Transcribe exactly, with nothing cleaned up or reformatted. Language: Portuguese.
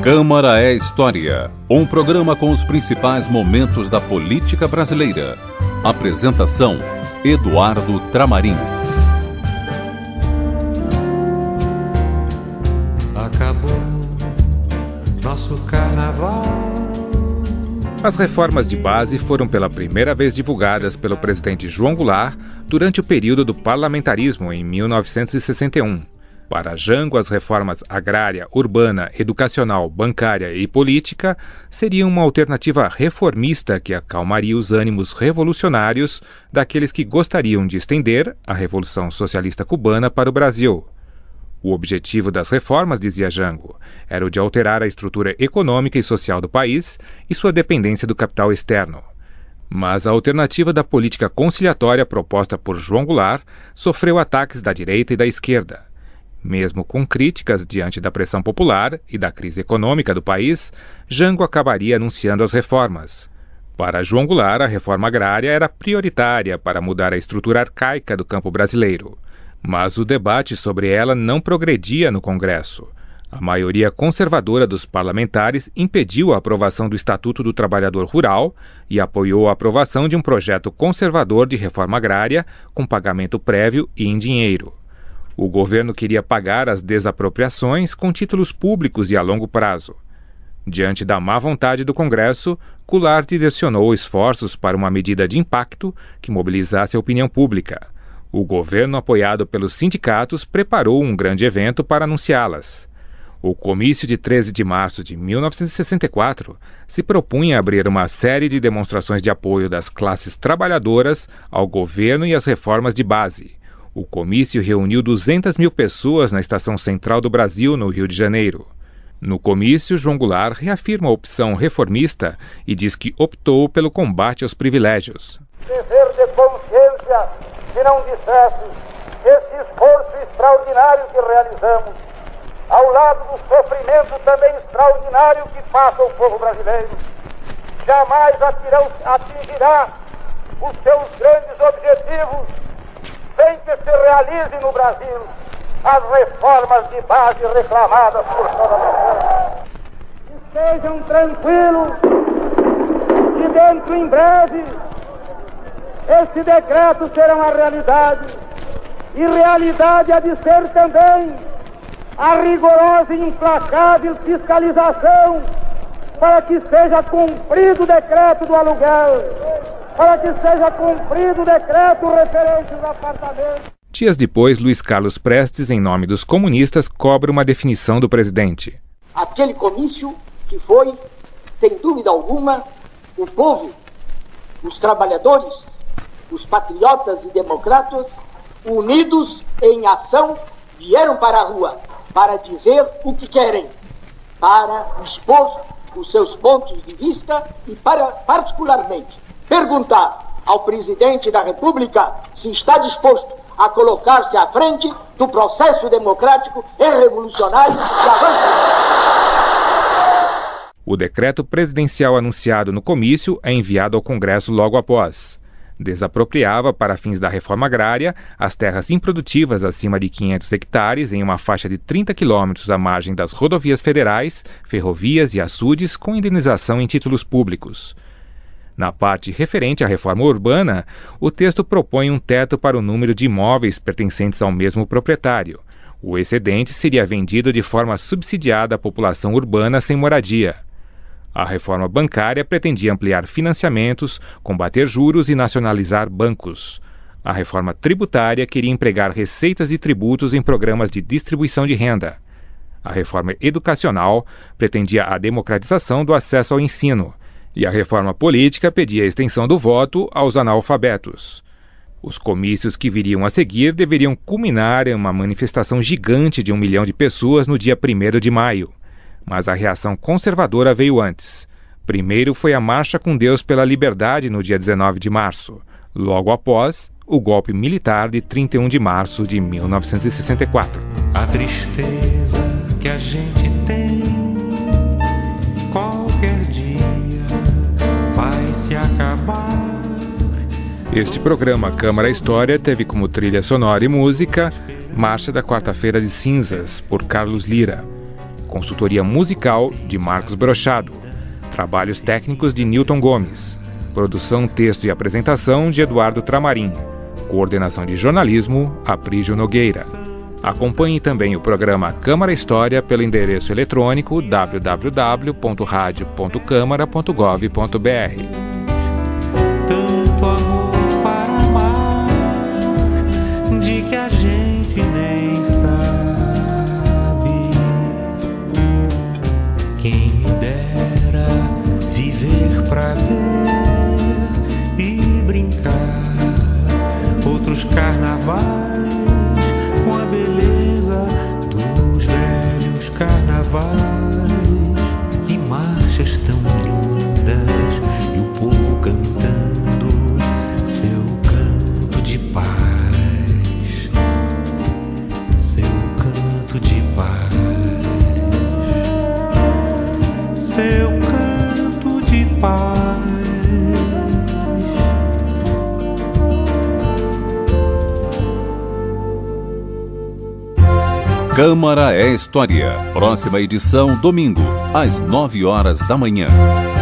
Câmara é História, um programa com os principais momentos da política brasileira. Apresentação: Eduardo Tramarim. Acabou nosso carnaval. As reformas de base foram pela primeira vez divulgadas pelo presidente João Goulart durante o período do parlamentarismo em mil novecentos e sessenta e um. Para Jango, as reformas agrária, urbana, educacional, bancária e política seriam uma alternativa reformista que acalmaria os ânimos revolucionários daqueles que gostariam de estender a Revolução Socialista Cubana para o Brasil. O objetivo das reformas, dizia Jango, era o de alterar a estrutura econômica e social do país e sua dependência do capital externo. Mas a alternativa da política conciliatória proposta por João Goulart sofreu ataques da direita e da esquerda. Mesmo com críticas diante da pressão popular e da crise econômica do país, Jango acabaria anunciando as reformas. Para João Goulart, a reforma agrária era prioritária para mudar a estrutura arcaica do campo brasileiro. Mas o debate sobre ela não progredia no Congresso. A maioria conservadora dos parlamentares impediu a aprovação do Estatuto do Trabalhador Rural e apoiou a aprovação de um projeto conservador de reforma agrária com pagamento prévio e em dinheiro. O governo queria pagar as desapropriações com títulos públicos e a longo prazo. Diante da má vontade do Congresso, Goulart direcionou esforços para uma medida de impacto que mobilizasse a opinião pública. O governo, apoiado pelos sindicatos, preparou um grande evento para anunciá-las. O comício de treze de março de mil novecentos e sessenta e quatro se propunha abrir uma série de demonstrações de apoio das classes trabalhadoras ao governo e às reformas de base. O comício reuniu duzentas mil pessoas na Estação Central do Brasil, no Rio de Janeiro. No comício, João Goulart reafirma a opção reformista e diz que optou pelo combate aos privilégios. Dever de consciência, se não dissesse, esse esforço extraordinário que realizamos, ao lado do sofrimento também extraordinário que passa o povo brasileiro, jamais atingirá os seus grandes objetivos sem que se realize no Brasil as reformas de base reclamadas por toda a nação. Estejam tranquilos que dentro em breve esse decreto será uma realidade, e realidade há de ser também a rigorosa e implacável fiscalização para que seja cumprido o decreto do aluguel, para que seja cumprido o decreto referente aos apartamentos. Dias depois, Luiz Carlos Prestes, em nome dos comunistas, cobra uma definição do presidente. Aquele comício que foi, sem dúvida alguma, o povo, os trabalhadores, os patriotas e democratas, unidos em ação, vieram para a rua para dizer o que querem, para expor os seus pontos de vista e para, particularmente, perguntar ao presidente da República se está disposto a colocar-se à frente do processo democrático e revolucionário que avança. O decreto presidencial anunciado no comício é enviado ao Congresso logo após. Desapropriava, para fins da reforma agrária, as terras improdutivas acima de quinhentos hectares em uma faixa de trinta quilômetros à margem das rodovias federais, ferrovias e açudes com indenização em títulos públicos. Na parte referente à reforma urbana, o texto propõe um teto para o número de imóveis pertencentes ao mesmo proprietário. O excedente seria vendido de forma subsidiada à população urbana sem moradia. A reforma bancária pretendia ampliar financiamentos, combater juros e nacionalizar bancos. A reforma tributária queria empregar receitas e tributos em programas de distribuição de renda. A reforma educacional pretendia a democratização do acesso ao ensino. E a reforma política pedia a extensão do voto aos analfabetos. Os comícios que viriam a seguir deveriam culminar em uma manifestação gigante de um milhão de pessoas no dia primeiro de maio. Mas a reação conservadora veio antes. Primeiro foi a Marcha com Deus pela Liberdade no dia dezenove de março. Logo após, o golpe militar de trinta e um de março de mil novecentos e sessenta e quatro. A tristeza que a gente tem qualquer dia vai se acabar. Este programa Câmara História teve como trilha sonora e música Marcha da Quarta-feira de Cinzas, por Carlos Lira. Consultoria musical de Marcos Brochado. Trabalhos técnicos de Newton Gomes. Produção, texto e apresentação de Eduardo Tramarim. Coordenação de jornalismo, Aprígio Nogueira. Acompanhe também o programa Câmara História pelo endereço eletrônico w w w ponto radio ponto câmara ponto gov ponto b r. Tanto amor para amar, de que a gente nem sabe. Quem me dera viver pra ver e brincar outros carnavais com a beleza dos velhos carnavais e marchas tão lindas e o povo cantando seu canto de paz, seu canto de paz, seu canto de paz. Câmara é História. Próxima edição, domingo, às nove horas da manhã.